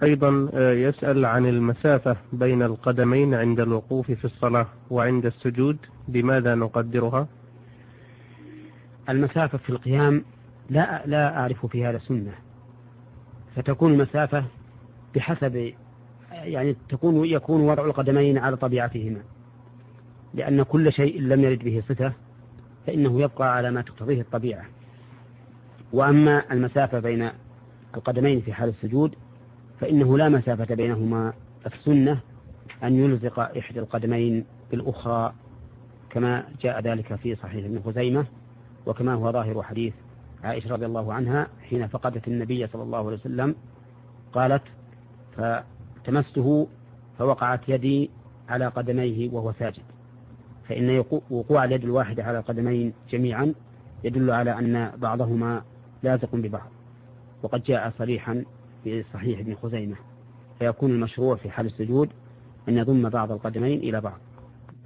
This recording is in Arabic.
أيضا يسأل عن المسافة بين القدمين عند الوقوف في الصلاة وعند السجود، بماذا نقدرها؟ المسافة في القيام لا أعرف في هذا سنة، فتكون المسافة بحسب يعني يكون وضع القدمين على طبيعتهما، لأن كل شيء لم يرد به صفة فإنه يبقى على ما تقتضيه الطبيعة. وأما المسافة بين القدمين في حال السجود فإنه لا مسافة بينهما. السنة أن يلزق إحدى القدمين بالأخرى كما جاء ذلك في صحيح ابن خزيمة، وكما هو ظاهر حديث عائشة رضي الله عنها حين فقدت النبي صلى الله عليه وسلم قالت: فتمسته فوقعت يدي على قدميه وهو ساجد. فإن وقوع اليد الواحدة على القدمين جميعا يدل على أن بعضهما لازق ببعض، وقد جاء صريحا في صحيح ابن خزيمة. فيكون المشروع في حال السجود أن يضم بعض القدمين إلى بعض.